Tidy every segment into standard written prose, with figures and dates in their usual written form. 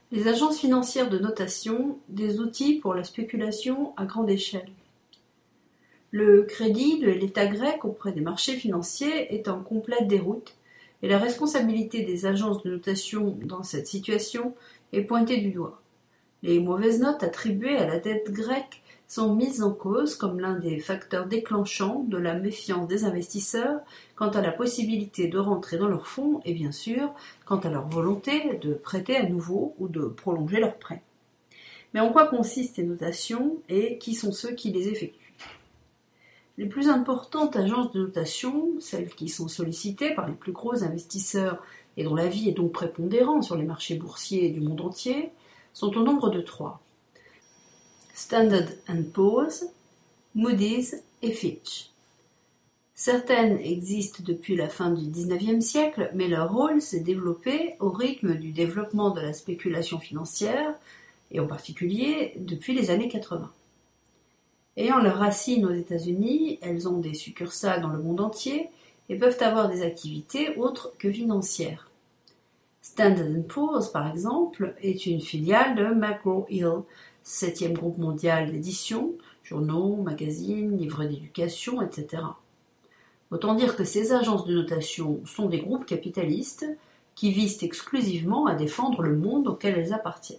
Les agences financières de notation, des outils pour la spéculation à grande échelle. Le crédit de l'État grec auprès des marchés financiers est en complète déroute et la responsabilité des agences de notation dans cette situation est pointée du doigt. Les mauvaises notes attribuées à la dette grecque sont mises en cause comme l'un des facteurs déclenchants de la méfiance des investisseurs quant à la possibilité de rentrer dans leurs fonds et bien sûr quant à leur volonté de prêter à nouveau ou de prolonger leurs prêts. Mais en quoi consistent ces notations et qui sont ceux qui les effectuent ? Les plus importantes agences de notation, celles qui sont sollicitées par les plus gros investisseurs et dont l'avis est donc prépondérant sur les marchés boursiers du monde entier, sont au nombre de 3. Standard & Poor's, Moody's et Fitch. Certaines existent depuis la fin du XIXe siècle, mais leur rôle s'est développé au rythme du développement de la spéculation financière, et en particulier depuis les années 80. Ayant leurs racines aux États-Unis, elles ont des succursales dans le monde entier et peuvent avoir des activités autres que financières. Standard & Poor's, par exemple, est une filiale de McGraw-Hill, 7e groupe mondial d'édition, journaux, magazines, livres d'éducation, etc. Autant dire que ces agences de notation sont des groupes capitalistes qui visent exclusivement à défendre le monde auquel elles appartiennent.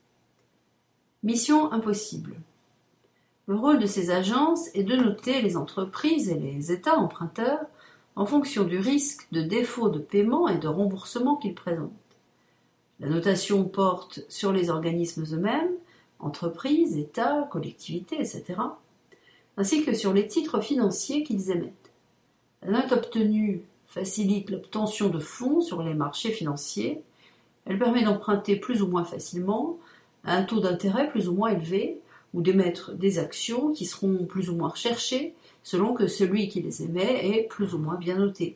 Mission impossible. Le rôle de ces agences est de noter les entreprises et les États emprunteurs en fonction du risque de défaut de paiement et de remboursement qu'ils présentent. La notation porte sur les organismes eux-mêmes, entreprises, États, collectivités, etc., ainsi que sur les titres financiers qu'ils émettent. La note obtenue facilite l'obtention de fonds sur les marchés financiers. Elle permet d'emprunter plus ou moins facilement, à un taux d'intérêt plus ou moins élevé, ou d'émettre des actions qui seront plus ou moins recherchées selon que celui qui les émet est plus ou moins bien noté.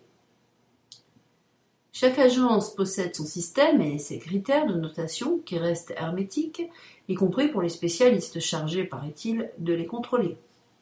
Chaque agence possède son système et ses critères de notation qui restent hermétiques, y compris pour les spécialistes chargés, paraît-il, de les contrôler.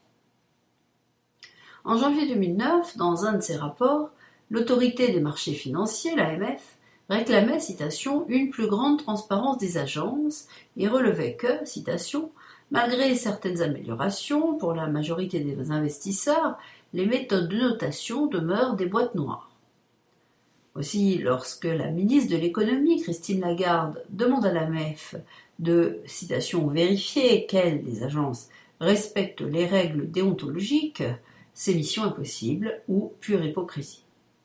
En janvier 2009, dans un de ses rapports, l'autorité des marchés financiers, l'AMF, réclamait, citation, une plus grande transparence des agences et relevait que, citation, malgré certaines améliorations pour la majorité des investisseurs, les méthodes de notation demeurent des boîtes noires. Aussi, lorsque la ministre de l'économie, Christine Lagarde, demande à l'AMF de, citation, vérifier qu'elles, les agences, respectent les règles déontologiques, c'est mission impossible ou pure hypocrisie.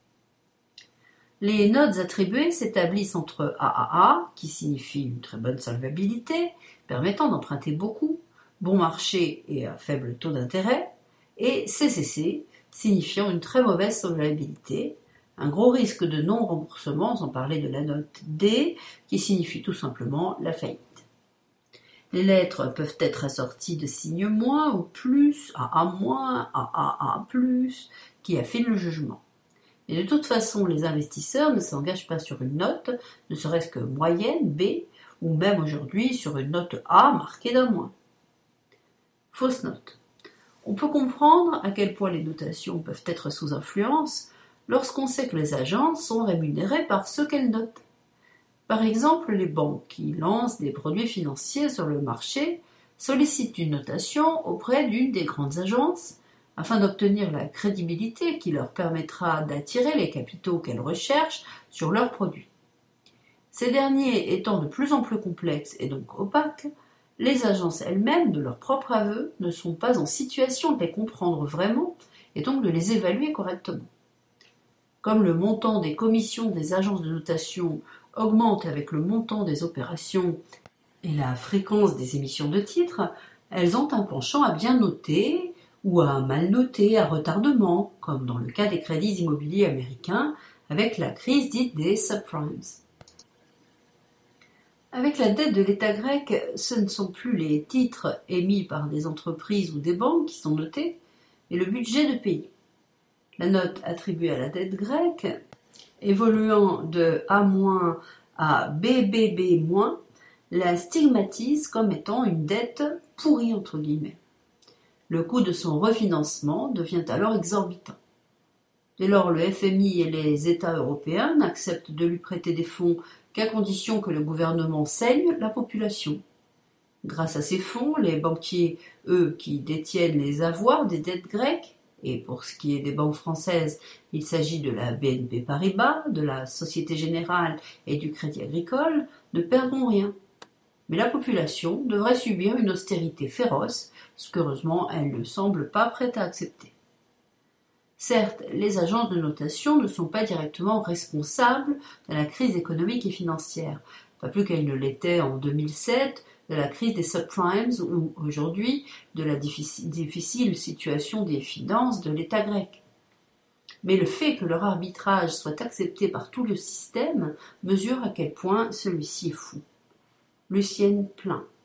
Les notes attribuées s'établissent entre AAA, qui signifie une très bonne solvabilité, permettant d'emprunter beaucoup, bon marché et à faible taux d'intérêt, et CCC, signifiant une très mauvaise solvabilité, un gros risque de non-remboursement, sans parler de la note D, qui signifie tout simplement la faillite. Les lettres peuvent être assorties de signes moins ou plus, AA-, AAA+, qui affinent le jugement. Mais de toute façon, les investisseurs ne s'engagent pas sur une note, ne serait-ce que moyenne, B, ou même aujourd'hui sur une note A marquée d'un moins. Fausse note. On peut comprendre à quel point les notations peuvent être sous influence lorsqu'on sait que les agences sont rémunérées par ce qu'elles notent. Par exemple, les banques qui lancent des produits financiers sur le marché sollicitent une notation auprès d'une des grandes agences afin d'obtenir la crédibilité qui leur permettra d'attirer les capitaux qu'elles recherchent sur leurs produits. Ces derniers étant de plus en plus complexes et donc opaques, les agences elles-mêmes, de leur propre aveu, ne sont pas en situation de les comprendre vraiment et donc de les évaluer correctement. Comme le montant des commissions des agences de notation augmente avec le montant des opérations et la fréquence des émissions de titres, elles ont un penchant à bien noter ou à mal noter à retardement, comme dans le cas des crédits immobiliers américains avec la crise dite des subprimes. Avec la dette de l'État grec, ce ne sont plus les titres émis par des entreprises ou des banques qui sont notés, mais le budget de pays. La note attribuée à la dette grecque, évoluant de A- à BBB-, la stigmatise comme étant une dette « pourrie ». Entre guillemets. Le coût de son refinancement devient alors exorbitant. Dès lors, le FMI et les États européens n'acceptent de lui prêter des fonds qu'à condition que le gouvernement saigne la population. Grâce à ces fonds, les banquiers, eux, qui détiennent les avoirs des dettes grecques, et pour ce qui est des banques françaises, il s'agit de la BNP Paribas, de la Société Générale et du Crédit Agricole, ne perdront rien. Mais la population devrait subir une austérité féroce, ce qu'heureusement elle ne semble pas prête à accepter. Certes, les agences de notation ne sont pas directement responsables de la crise économique et financière, pas plus qu'elles ne l'étaient en 2007, de la crise des subprimes ou aujourd'hui de la difficile situation des finances de l'État grec. Mais le fait que leur arbitrage soit accepté par tout le système mesure à quel point celui-ci est fou. Lucienne Plein.